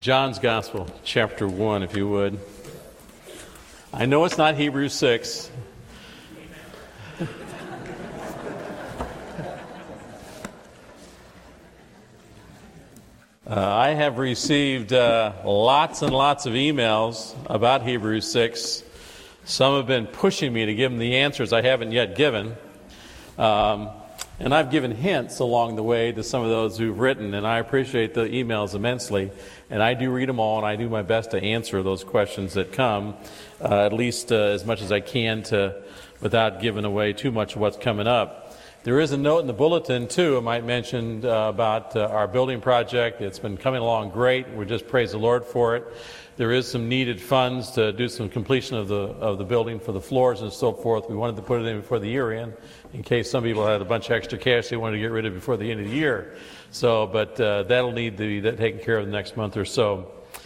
John's Gospel, chapter 1, if you would. I know it's not Hebrews 6. I have received lots and lots of emails about Hebrews 6. Some have been pushing me to give them the answers I haven't yet given. And I've given hints along the way to some of those who've written, and I appreciate the emails immensely. And I do read them all, and I do my best to answer those questions that come, at least as much as I can, without giving away too much of what's coming up. There is a note in the bulletin, too, I might mention about our building project. It's been coming along great. We just praise the Lord for it. There is some needed funds to do some completion of the building for the floors and so forth. We wanted to put it in before the year in case some people had a bunch of extra cash they wanted to get rid of before the end of the year. So, but that'll need to be taken care of the next month or so.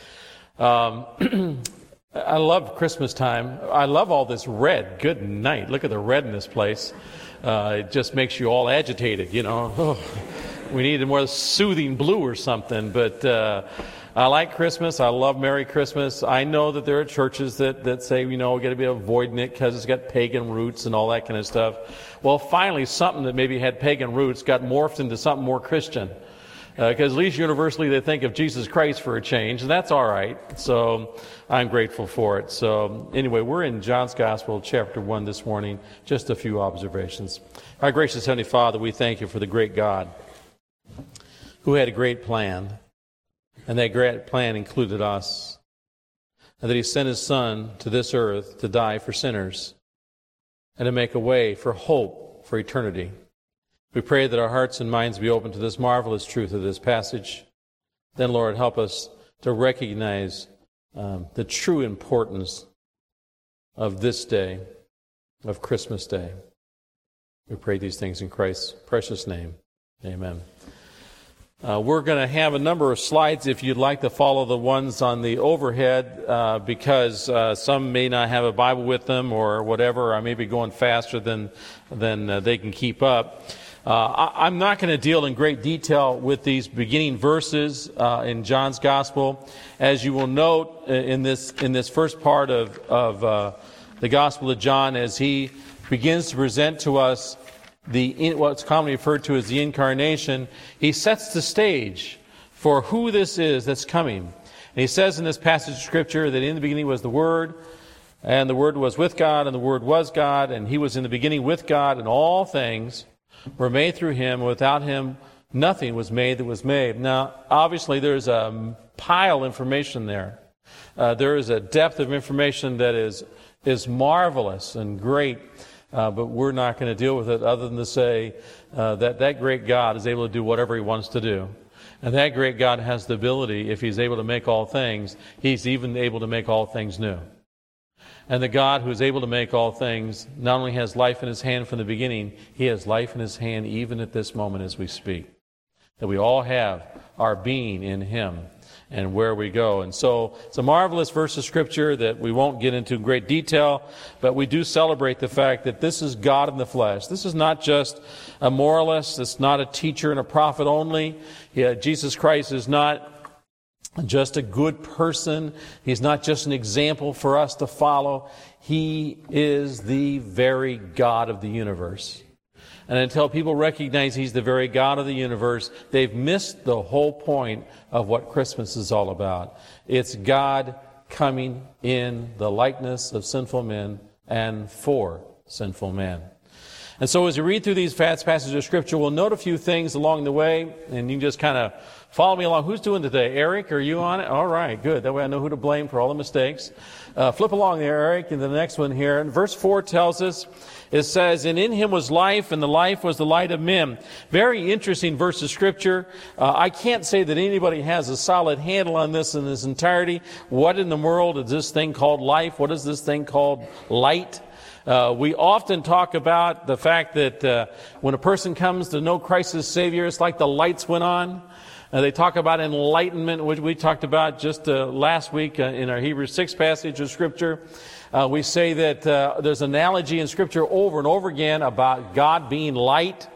I love Christmas time. I love all this red. Good night. Look at the red in this place. It just makes you all agitated, you know. Oh, we need a more soothing blue or something, but I like Christmas. I love Merry Christmas. I know that there are churches that say, you know, we got to be avoiding it because it's got pagan roots and all that kind of stuff. Well, finally, something that maybe had pagan roots got morphed into something more Christian. Because at least universally they think of Jesus Christ for a change, and that's all right. So I'm grateful for it. So anyway, we're in John's Gospel, chapter 1 this morning. Just a few observations. Our gracious Heavenly Father, we thank you for the great God who had a great plan. And that great plan included us. And that he sent his Son to this earth to die for sinners and to make a way for hope for eternity. We pray that our hearts and minds be open to this marvelous truth of this passage. Then, Lord, help us to recognize the true importance of this day, of Christmas Day. We pray these things in Christ's precious name. Amen. We're going to have a number of slides if you'd like to follow the ones on the overhead because some may not have a Bible with them or whatever. I may be going faster than they can keep up. I'm not going to deal in great detail with these beginning verses in John's Gospel. As you will note in this first part of the Gospel of John, as he begins to present to us what's commonly referred to as the Incarnation, he sets the stage for who this is that's coming. And he says in this passage of Scripture that in the beginning was the Word, and the Word was with God, and the Word was God, and he was in the beginning with God, and all things were made through him. Without him, nothing was made that was made. Now, obviously, there's a pile of information there. There is a depth of information that is marvelous and great. But we're not going to deal with it other than to say that great God is able to do whatever he wants to do. And that great God has the ability, if he's able to make all things, he's even able to make all things new. And the God who is able to make all things not only has life in his hand from the beginning, he has life in his hand even at this moment as we speak. That we all have our being in him and where we go. And so it's a marvelous verse of Scripture that we won't get into in great detail, but we do celebrate the fact that this is God in the flesh. This is not just a moralist. It's not a teacher and a prophet only. Jesus Christ is not just a good person. He's not just an example for us to follow. He is the very God of the universe. And until people recognize he's the very God of the universe, they've missed the whole point of what Christmas is all about. It's God coming in the likeness of sinful men and for sinful men. And so as we read through these fast passages of Scripture, we'll note a few things along the way, and you can just kind of follow me along. Who's doing today? Eric, are you on it? All right, good. That way I know who to blame for all the mistakes. Flip along there, Eric, and the next one here. And verse 4 tells us, it says, and in him was life, and the life was the light of men. Very interesting verse of Scripture. I can't say that anybody has a solid handle on this in its entirety. What in the world is this thing called life? What is this thing called light? We often talk about the fact that when a person comes to know Christ as Savior, it's like the lights went on. They talk about enlightenment, which we talked about just last week in our Hebrews 6 passage of Scripture. We say that there's an analogy in Scripture over and over again about God being light.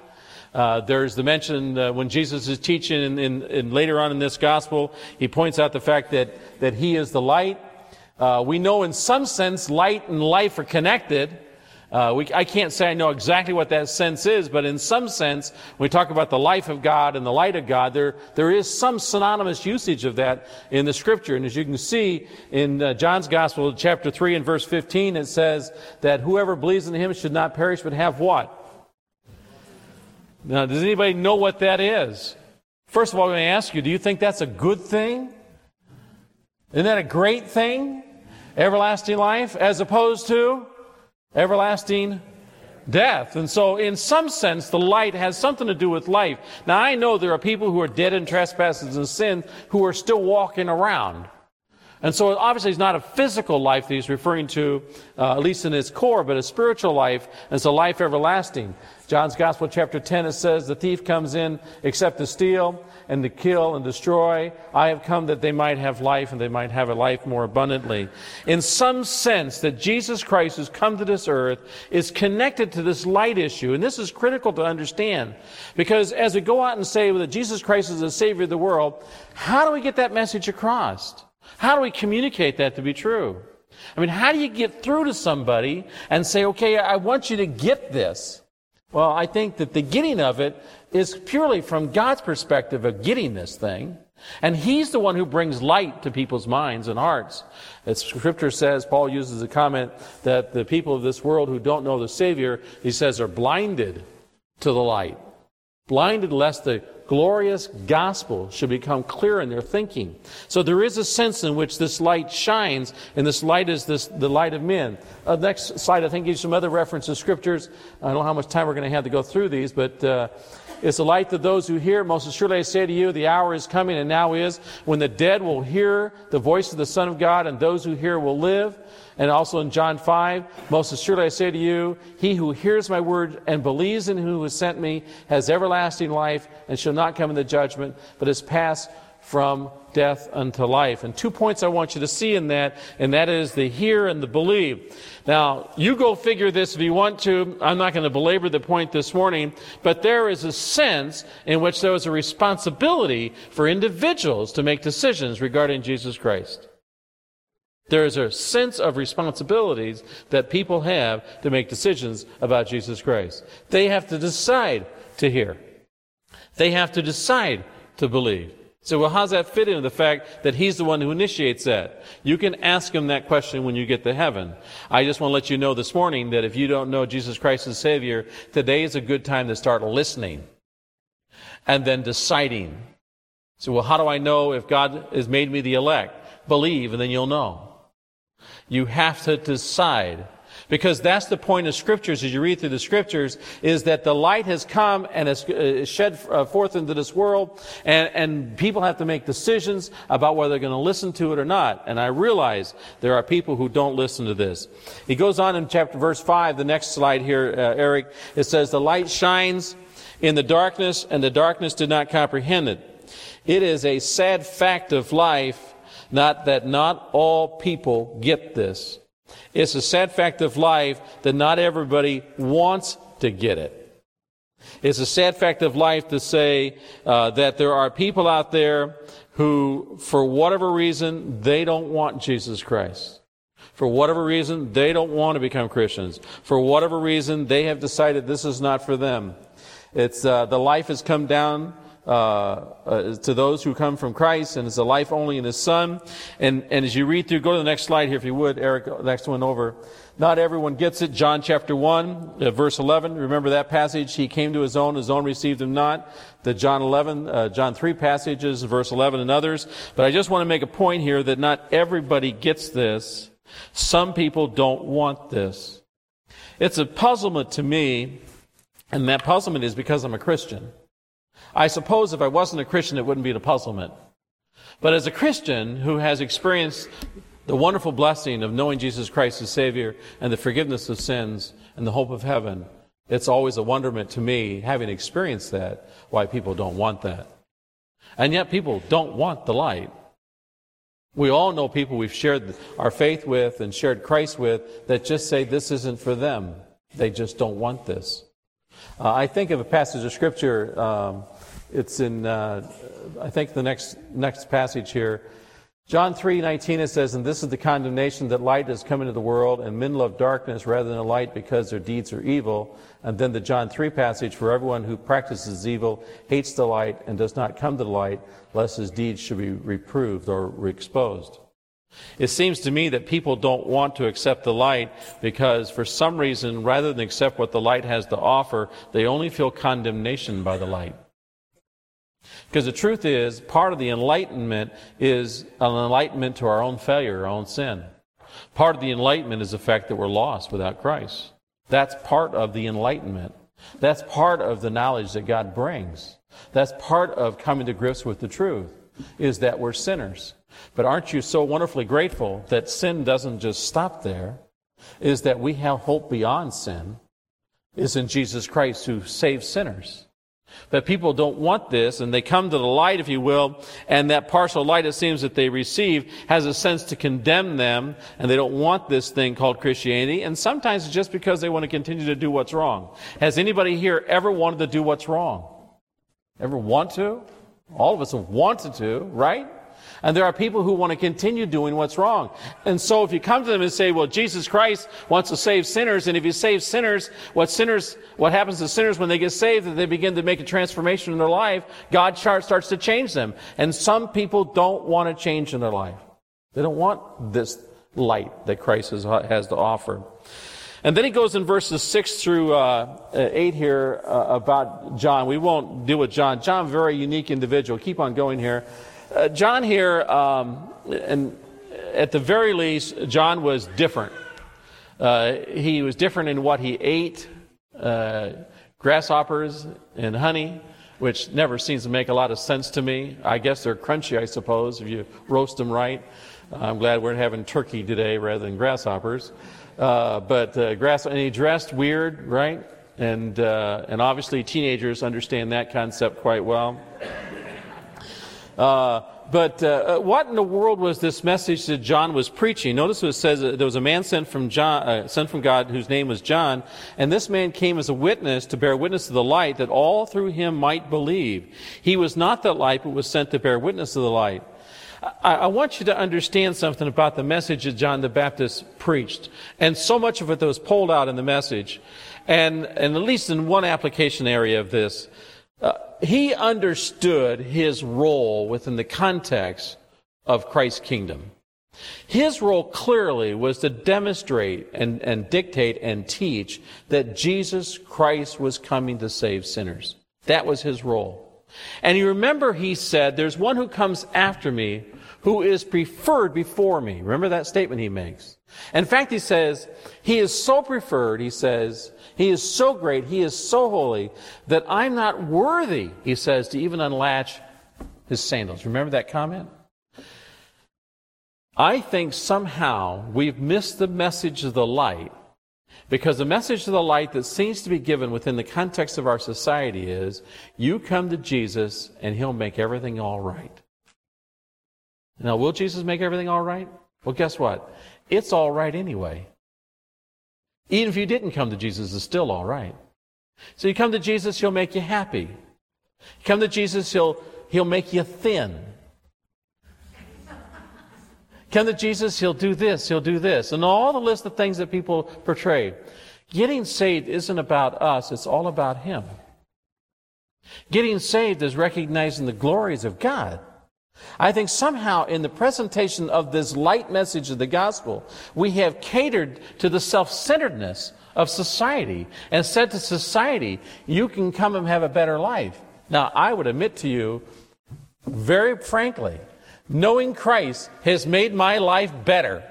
There's the mention when Jesus is teaching in later on in this gospel, he points out the fact that he is the light. We know in some sense light and life are connected. I can't say I know exactly what that sense is, but in some sense, when we talk about the life of God and the light of God, there is some synonymous usage of that in the Scripture. And as you can see in John's Gospel, chapter 3 and verse 15, it says that whoever believes in him should not perish, but have what? Now, does anybody know what that is? First of all, I'm going to ask you, do you think that's a good thing? Isn't that a great thing? Everlasting life, as opposed to everlasting death. And so in some sense, the light has something to do with life. Now, I know there are people who are dead in trespasses and sin who are still walking around. And so obviously it's not a physical life that he's referring to, at least in its core, but a spiritual life, and it's a life everlasting. John's Gospel, chapter 10, it says, the thief comes in except to steal and to kill and destroy. I have come that they might have life, and they might have a life more abundantly. In some sense, that Jesus Christ has come to this earth is connected to this light issue. And this is critical to understand. Because as we go out and say that Jesus Christ is the Savior of the world, how do we get that message across? How do we communicate that to be true? I mean, how do you get through to somebody and say, okay, I want you to get this? Well, I think that the getting of it is purely from God's perspective of getting this thing. And He's the one who brings light to people's minds and hearts. As Scripture says, Paul uses a comment that the people of this world who don't know the Savior, he says, are blinded to the light. Blinded lest the glorious gospel should become clear in their thinking. So there is a sense in which this light shines, and this light is the light of men. Next slide, I think, gives some other references, scriptures. I don't know how much time we're going to have to go through these, but it's a light to those who hear. Most assuredly I say to you, the hour is coming, and now is, when the dead will hear the voice of the Son of God, and those who hear will live. And also in John 5, most assuredly I say to you, he who hears my word and believes in him who has sent me has everlasting life and shall not come into judgment, but is passed from death unto life. And 2 points I want you to see in that, and that is the hear and the believe. Now, you go figure this if you want to. I'm not going to belabor the point this morning, but there is a sense in which there is a responsibility for individuals to make decisions regarding Jesus Christ. There is a sense of responsibilities that people have to make decisions about Jesus Christ. They have to decide to hear. They have to decide to believe. So, well, how does that fit into the fact that He's the one who initiates that? You can ask Him that question when you get to heaven. I just want to let you know this morning that if you don't know Jesus Christ as Savior, today is a good time to start listening and then deciding. So, well, how do I know if God has made me the elect? Believe, and then you'll know. You have to decide. Because that's the point of Scriptures, as you read through the Scriptures, is that the light has come and has shed forth into this world, and people have to make decisions about whether they're going to listen to it or not. And I realize there are people who don't listen to this. He goes on in verse 5, the next slide here, Eric, it says, the light shines in the darkness, and the darkness did not comprehend it. It is a sad fact of life not all people get this. It's a sad fact of life that not everybody wants to get it. It's a sad fact of life to say that there are people out there who, for whatever reason, they don't want Jesus Christ. For whatever reason, they don't want to become Christians. For whatever reason, they have decided this is not for them. It's the life has come down to those who come from Christ, and it's a life only in His Son. And as you read through, go to the next slide here if you would, Eric, next one over. Not everyone gets it. John chapter 1, verse 11. Remember that passage? He came to His own received Him not. The John 3 passages, verse 11 and others. But I just want to make a point here that not everybody gets this. Some people don't want this. It's a puzzlement to me, and that puzzlement is because I'm a Christian. I suppose if I wasn't a Christian, it wouldn't be a puzzlement. But as a Christian who has experienced the wonderful blessing of knowing Jesus Christ as Savior and the forgiveness of sins and the hope of heaven, it's always a wonderment to me, having experienced that, why people don't want that. And yet people don't want the light. We all know people we've shared our faith with and shared Christ with that just say this isn't for them. They just don't want this. I think of a passage of Scripture. It's in, I think, the next passage here. John 3:19, it says, "And this is the condemnation, that light has come into the world, and men love darkness rather than the light, because their deeds are evil." And then the John 3 passage, "For everyone who practices evil hates the light and does not come to the light, lest his deeds should be reproved or exposed." It seems to me that people don't want to accept the light because, for some reason, rather than accept what the light has to offer, they only feel condemnation by the light. Because the truth is, part of the enlightenment is an enlightenment to our own failure, our own sin. Part of the enlightenment is the fact that we're lost without Christ. That's part of the enlightenment. That's part of the knowledge that God brings. That's part of coming to grips with the truth, is that we're sinners. But aren't you so wonderfully grateful that sin doesn't just stop there, is that we have hope beyond sin, is in Jesus Christ who saves sinners. But people don't want this, and they come to the light, if you will, and that partial light, it seems, that they receive has a sense to condemn them, and they don't want this thing called Christianity, and sometimes it's just because they want to continue to do what's wrong. Has anybody here ever wanted to do what's wrong? Ever want to? All of us have wanted to, right? And there are people who want to continue doing what's wrong. And so if you come to them and say, well, Jesus Christ wants to save sinners, and if he saves sinners, what happens to sinners when they get saved, that they begin to make a transformation in their life, God starts to change them. And some people don't want to change in their life. They don't want this light that Christ has to offer. And then he goes in verses 6 through 8 here about John. We won't deal with John. John, very unique individual. Keep on going here. John here, and at the very least, John was different. He was different in what he ate, grasshoppers and honey, which never seems to make a lot of sense to me. I guess they're crunchy, I suppose, if you roast them right. I'm glad we're having turkey today rather than grasshoppers. And he dressed weird, right? And obviously teenagers understand that concept quite well. What in the world was this message that John was preaching? Notice it says there was a man sent from God whose name was John, and this man came as a witness to bear witness to the light, that all through him might believe. He was not the light, but was sent to bear witness to the light. I want you to understand something about the message that John the Baptist preached, and so much of it that was pulled out in the message, and at least in one application area of this. He understood his role within the context of Christ's kingdom. His role clearly was to demonstrate and dictate and teach that Jesus Christ was coming to save sinners. That was his role. And you remember he said, there's one who comes after me who is preferred before me. Remember that statement he makes. In fact, he says, he is so preferred, he says, he is so great, he is so holy, that I'm not worthy, he says, to even unlatch his sandals. Remember that comment? I think somehow we've missed the message of the light, because the message of the light that seems to be given within the context of our society is, you come to Jesus and he'll make everything all right. Now, will Jesus make everything all right? Well, guess what? It's all right anyway. Even if you didn't come to Jesus, it's still all right. So you come to Jesus, he'll make you happy. You come to Jesus, he'll make you thin. Come to Jesus, he'll do this, he'll do this. And all the list of things that people portray. Getting saved isn't about us, it's all about him. Getting saved is recognizing the glories of God. I think somehow in the presentation of this light message of the gospel, we have catered to the self-centeredness of society and said to society, you can come and have a better life. Now, I would admit to you, very frankly, knowing Christ has made my life better.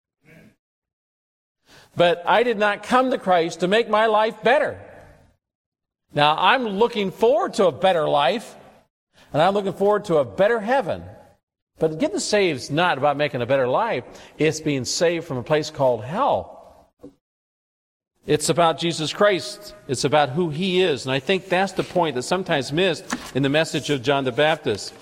But I did not come to Christ to make my life better. Now, I'm looking forward to a better life. And I'm looking forward to a better heaven. But getting saved is not about making a better life. It's being saved from a place called hell. It's about Jesus Christ. It's about who he is. And I think that's the point that's sometimes missed in the message of John the Baptist.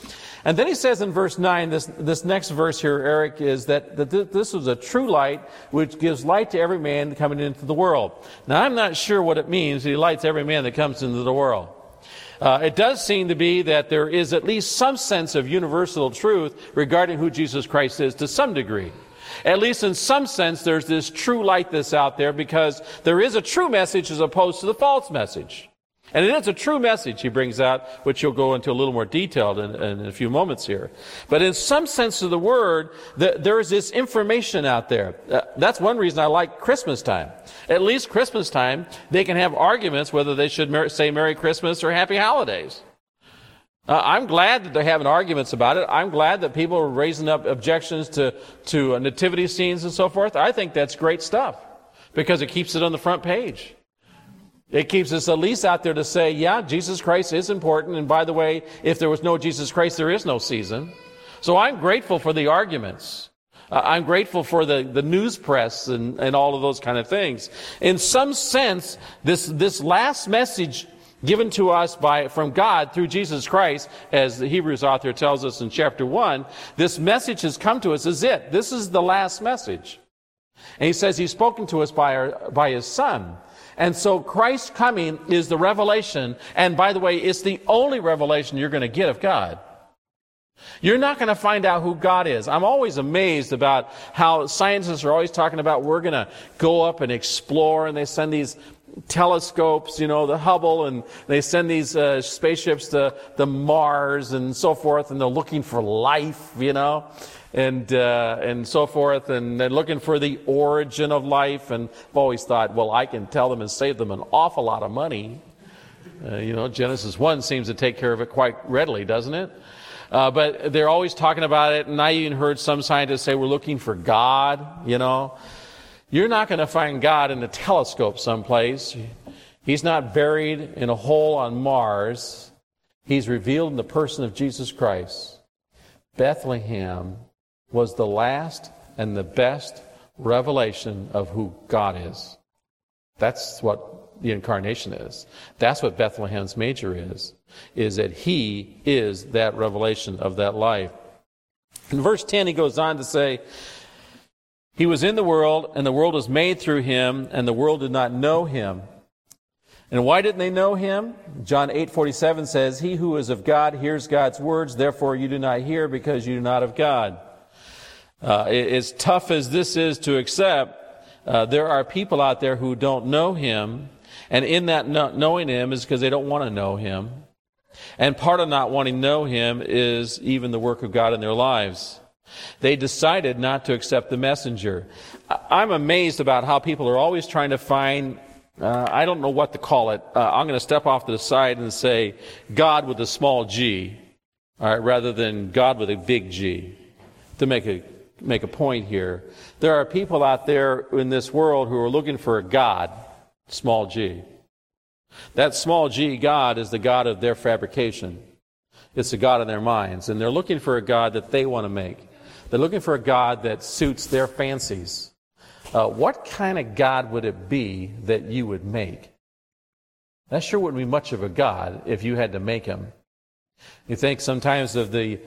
And then he says in verse 9, this next verse here, Eric, is that this was a true light which gives light to every man coming into the world. Now, I'm not sure what it means, he lights every man that comes into the world. It does seem to be that there is at least some sense of universal truth regarding who Jesus Christ is to some degree. At least in some sense, there's this true light that's out there because there is a true message as opposed to the false message. And it is a true message he brings out, which you'll go into a little more detail in a few moments here. But in some sense of the word, there is this information out there. That's one reason I like Christmas time. At least Christmas time, they can have arguments whether they should say Merry Christmas or Happy Holidays. I'm glad that they're having arguments about it. I'm glad that people are raising up objections to nativity scenes and so forth. I think that's great stuff because it keeps it on the front page. It keeps us at least out there to say, yeah, Jesus Christ is important. And by the way, if there was no Jesus Christ, there is no season. So I'm grateful for the arguments. I'm grateful for the news press and all of those kind of things. In some sense, this last message given to us from God through Jesus Christ, as the Hebrews author tells us in chapter 1, this message has come to us as it. This is the last message. And he says he's spoken to us by his Son. And so Christ's coming is the revelation, and by the way, it's the only revelation you're going to get of God. You're not going to find out who God is. I'm always amazed about how scientists are always talking about we're going to go up and explore, and they send these telescopes, the Hubble, and they send these spaceships to Mars and so forth, and they're looking for life, and so forth, and they're looking for the origin of life. And I've always thought, well, I can tell them and save them an awful lot of money. Genesis 1 seems to take care of it quite readily, doesn't it? But they're always talking about it, and I even heard some scientists say we're looking for God, You're not going to find God in a telescope someplace. He's not buried in a hole on Mars. He's revealed in the person of Jesus Christ. Bethlehem was the last and the best revelation of who God is. That's what the incarnation is. That's what Bethlehem's major is that he is that revelation of that life. In verse 10, he goes on to say, he was in the world, and the world was made through him, and the world did not know him. And why didn't they know him? John 8:47 says, he who is of God hears God's words, therefore you do not hear because you do not of God. As tough as this is to accept, there are people out there who don't know him, and in that not knowing him is because they don't want to know him. And part of not wanting to know him is even the work of God in their lives. They decided not to accept the messenger. I'm amazed about how people are always trying to find, I don't know what to call it. I'm going to step off to the side and say God with a small g, all right, rather than God with a big G, to make a point here. There are people out there in this world who are looking for a God, small g. That small g God is the God of their fabrication. It's the God in their minds. And they're looking for a God that they want to make. They're looking for a God that suits their fancies. What kind of God would it be that you would make? That sure wouldn't be much of a God if you had to make him. You think sometimes of the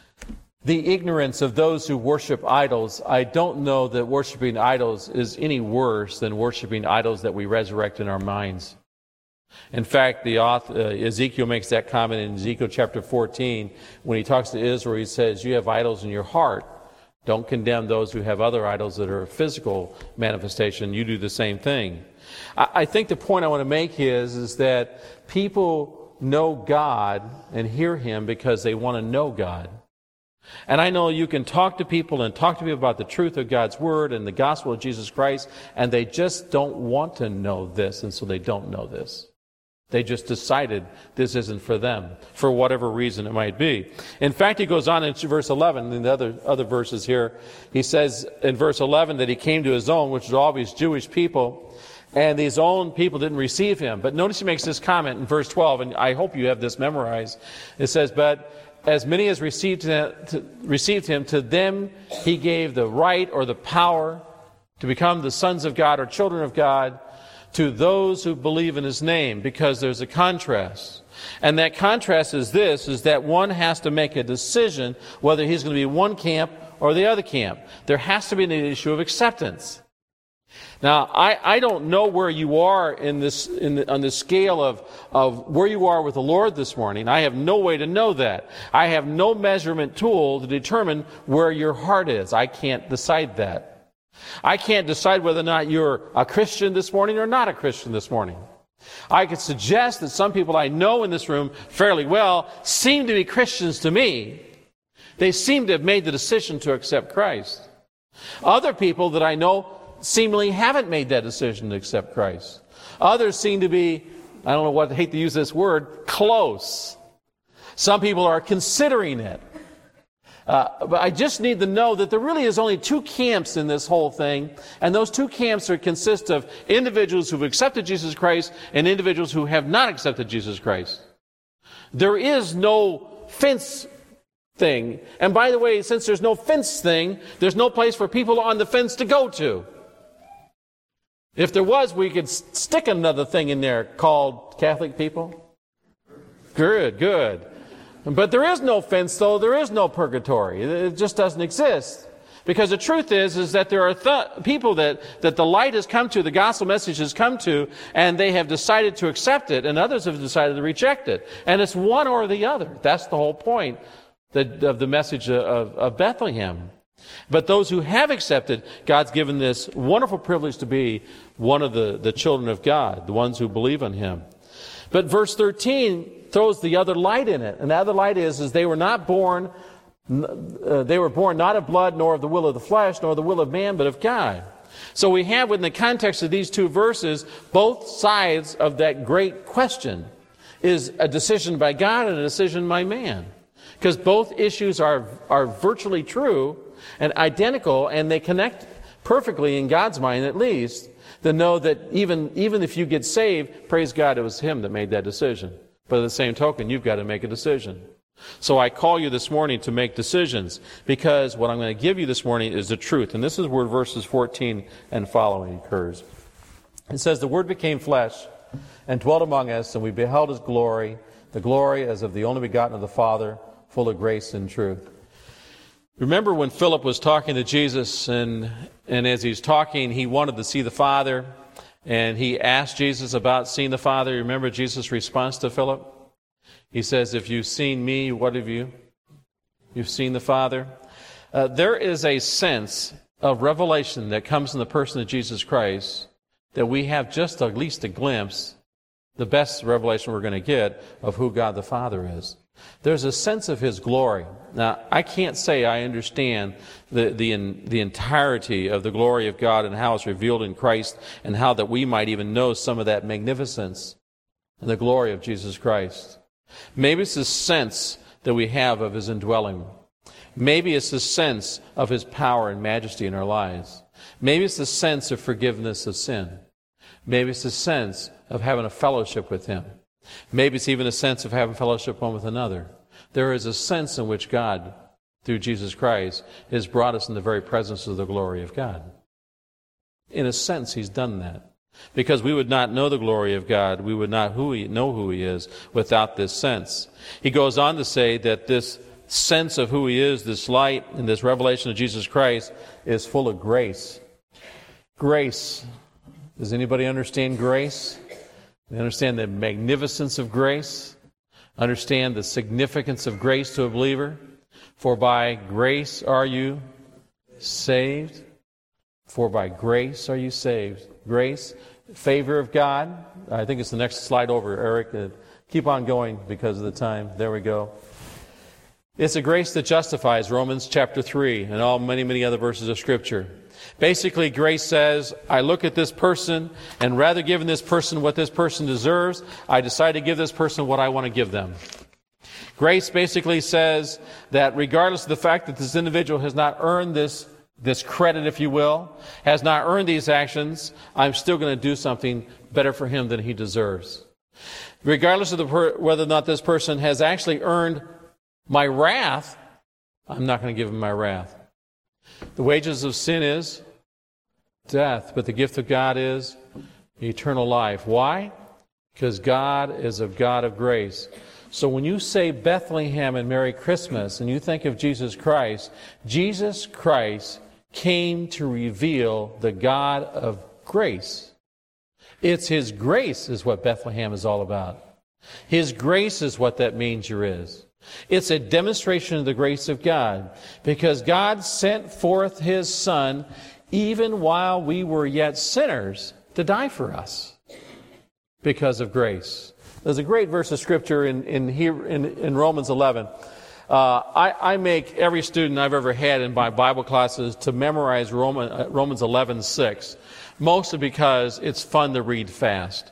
ignorance of those who worship idols. I don't know that worshiping idols is any worse than worshiping idols that we resurrect in our minds. In fact, the author, Ezekiel makes that comment in Ezekiel chapter 14. When he talks to Israel, he says, you have idols in your heart. Don't condemn those who have other idols that are a physical manifestation. You do the same thing. I think the point I want to make is that people know God and hear him because they want to know God. And I know you can talk to people about the truth of God's Word and the gospel of Jesus Christ, and they just don't want to know this, and so they don't know this. They just decided this isn't for them, for whatever reason it might be. In fact, he goes on in verse 11, in the other verses here, he says in verse 11 that he came to his own, which is all these Jewish people, and these own people didn't receive him. But notice he makes this comment in verse 12, and I hope you have this memorized. It says, but as many as received him, to them he gave the right or the power to become the sons of God or children of God, to those who believe in His name, because there's a contrast. And that contrast is this, is that one has to make a decision whether he's going to be one camp or the other camp. There has to be an issue of acceptance. Now, I don't know where you are on the scale of where you are with the Lord this morning. I have no way to know that. I have no measurement tool to determine where your heart is. I can't decide that. I can't decide whether or not you're a Christian this morning or not a Christian this morning. I could suggest that some people I know in this room fairly well seem to be Christians to me. They seem to have made the decision to accept Christ. Other people that I know seemingly haven't made that decision to accept Christ. Others seem to be, I don't know what, I hate to use this word, close. Some people are considering it. But I just need to know that there really is only two camps in this whole thing, and those two camps consist of individuals who've accepted Jesus Christ and individuals who have not accepted Jesus Christ. There is no fence thing. And by the way, since there's no fence thing, there's no place for people on the fence to go to. If there was, we could stick another thing in there called Catholic people. Good. But there is no fence, though. There is no purgatory. It just doesn't exist. Because the truth is that there are people that the light has come to, the gospel message has come to, and they have decided to accept it, and others have decided to reject it. And it's one or the other. That's the whole point of the message of Bethlehem. But those who have accepted, God's given this wonderful privilege to be one of the children of God, the ones who believe on Him. But verse 13 throws the other light in it. And the other light is they were not born, they were born not of blood, nor of the will of the flesh, nor the will of man, but of God. So we have within the context of these two verses, both sides of that great question. Is a decision by God and a decision by man. Because both issues are virtually true and identical, and they connect perfectly in God's mind at least, to know that even if you get saved, praise God, it was Him that made that decision. But at the same token, you've got to make a decision. So I call you this morning to make decisions, because what I'm going to give you this morning is the truth. And this is where verses 14 and following occurs. It says, "The Word became flesh and dwelt among us, and we beheld His glory, the glory as of the only begotten of the Father, full of grace and truth." Remember when Philip was talking to Jesus, and as he's talking, he wanted to see the Father, and he asked Jesus about seeing the Father. Remember Jesus' response to Philip? He says, "If you've seen me, what have you? You've seen the Father." There is a sense of revelation that comes in the person of Jesus Christ that we have just at least a glimpse, the best revelation we're going to get, of who God the Father is. There's a sense of His glory. Now, I can't say I understand the entirety of the glory of God and how it's revealed in Christ, and how that we might even know some of that magnificence and the glory of Jesus Christ. Maybe it's the sense that we have of His indwelling. Maybe it's the sense of His power and majesty in our lives. Maybe it's the sense of forgiveness of sin. Maybe it's the sense of having a fellowship with Him. Maybe it's even a sense of having fellowship one with another. There is a sense in which God, through Jesus Christ, has brought us in the very presence of the glory of God. In a sense, He's done that. Because we would not know the glory of God, we would not know who He is without this sense. He goes on to say that this sense of who He is, this light and this revelation of Jesus Christ, is full of grace. Grace. Does anybody understand grace? They understand the magnificence of grace, understand the significance of grace to a believer. For by grace are you saved. For by grace are you saved. Grace, favor of God. I think it's the next slide over, Eric. Keep on going because of the time. There we go. It's a grace that justifies, Romans chapter 3, and many other verses of Scripture. Basically, grace says, I look at this person, and rather giving this person what this person deserves, I decide to give this person what I want to give them. Grace basically says that regardless of the fact that this individual has not earned this credit, if you will, has not earned these actions, I'm still going to do something better for him than he deserves. Regardless of whether or not this person has actually earned my wrath, I'm not going to give him my wrath. The wages of sin is death, but the gift of God is eternal life. Why? Because God is a God of grace. So when you say Bethlehem and Merry Christmas and you think of Jesus Christ came to reveal the God of grace. It's His grace is what Bethlehem is all about. His grace is what that manger is. It's a demonstration of the grace of God, because God sent forth His Son even while we were yet sinners to die for us because of grace. There's a great verse of Scripture in Romans 11. I make every student I've ever had in my Bible classes to memorize Romans 11:6, mostly because it's fun to read fast.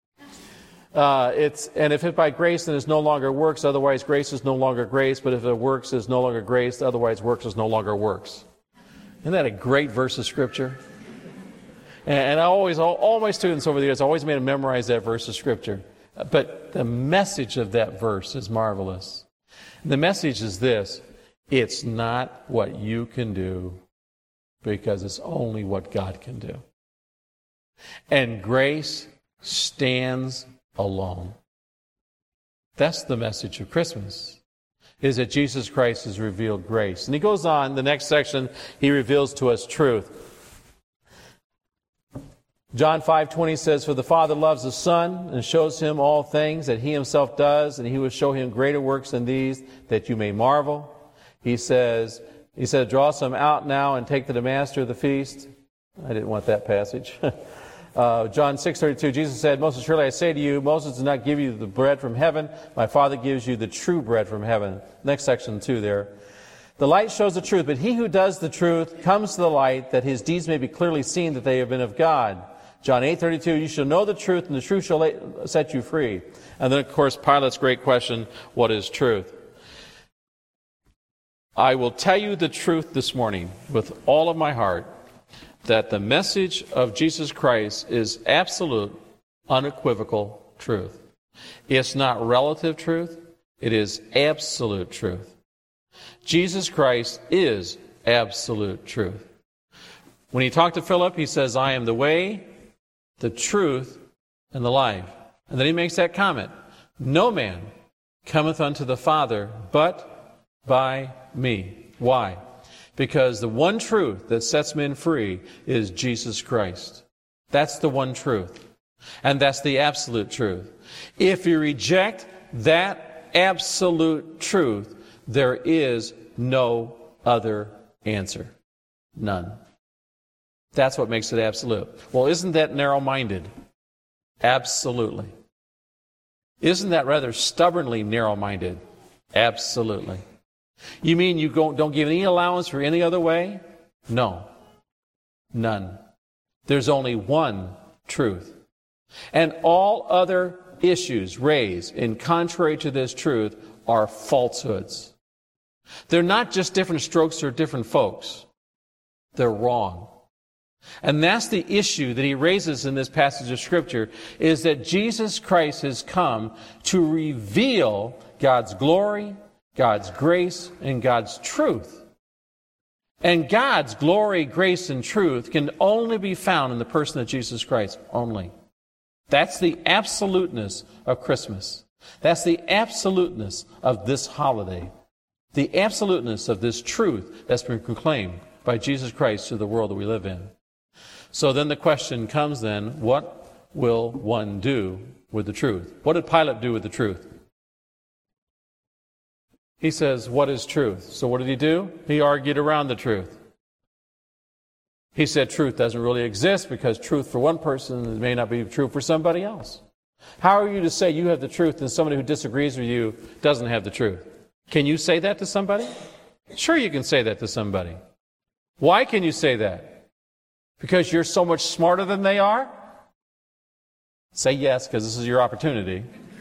And if it by grace, then it's no longer works, otherwise grace is no longer grace, but if it works, it's no longer grace, otherwise works is no longer works. Isn't that a great verse of Scripture? And all my students over the years, I always made them memorize that verse of Scripture. But the message of that verse is marvelous. The message is this: it's not what you can do, because it's only what God can do. And grace stands alone. That's the message of Christmas, is that Jesus Christ has revealed grace. And he goes on, the next section, he reveals to us truth. John 5:20 says, "For the Father loves the Son and shows him all things that he himself does, and he will show him greater works than these, that you may marvel." He said, "Draw some out now and take to the master of the feast." I didn't want that passage. John 6:32, Jesus said, "Most assuredly I say to you, Moses did not give you the bread from heaven. My Father gives you the true bread from heaven." Next section too there. "The light shows the truth, but he who does the truth comes to the light, that his deeds may be clearly seen that they have been of God." John 8:32, "You shall know the truth, and the truth shall set you free." And then, of course, Pilate's great question, what is truth? I will tell you the truth this morning with all of my heart, that the message of Jesus Christ is absolute, unequivocal truth. It's not relative truth. It is absolute truth. Jesus Christ is absolute truth. When he talked to Philip, he says, "I am the way, the truth, and the life." And then he makes that comment, "No man cometh unto the Father but by me." Why? Because the one truth that sets men free is Jesus Christ. That's the one truth. And that's the absolute truth. If you reject that absolute truth, there is no other answer. None. That's what makes it absolute. Well, isn't that narrow-minded? Absolutely. Isn't that rather stubbornly narrow-minded? Absolutely. You mean you don't give any allowance for any other way? No. None. There's only one truth. And all other issues raised in contrary to this truth are falsehoods. They're not just different strokes or different folks. They're wrong. And that's the issue that he raises in this passage of Scripture, is that Jesus Christ has come to reveal God's glory, God's grace, and God's truth. And God's glory, grace, and truth can only be found in the person of Jesus Christ, only. That's the absoluteness of Christmas. That's the absoluteness of this holiday. The absoluteness of this truth that's been proclaimed by Jesus Christ to the world that we live in. So then the question comes then, what will one do with the truth? What did Pilate do with the truth? He says, what is truth? So what did he do? He argued around the truth. He said truth doesn't really exist because truth for one person may not be true for somebody else. How are you to say you have the truth and somebody who disagrees with you doesn't have the truth? Can you say that to somebody? Sure, you can say that to somebody. Why can you say that? Because you're so much smarter than they are? Say yes, because this is your opportunity.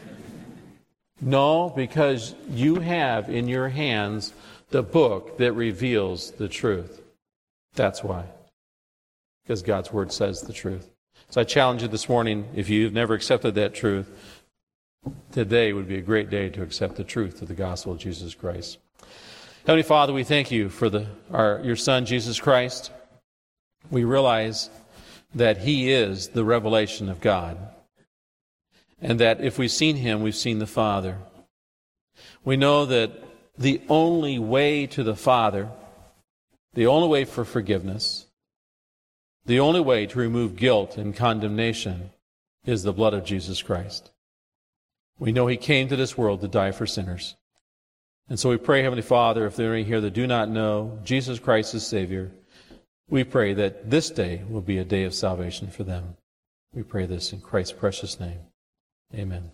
No, because you have in your hands the book that reveals the truth. That's why. Because God's Word says the truth. So I challenge you this morning, if you've never accepted that truth, today would be a great day to accept the truth of the gospel of Jesus Christ. Heavenly Father, we thank you for your Son, Jesus Christ. We realize that He is the revelation of God, and that if we've seen Him, we've seen the Father. We know that the only way to the Father, the only way for forgiveness, the only way to remove guilt and condemnation is the blood of Jesus Christ. We know He came to this world to die for sinners. And so we pray, Heavenly Father, if there are any here that do not know Jesus Christ as Savior, we pray that this day will be a day of salvation for them. We pray this in Christ's precious name. Amen.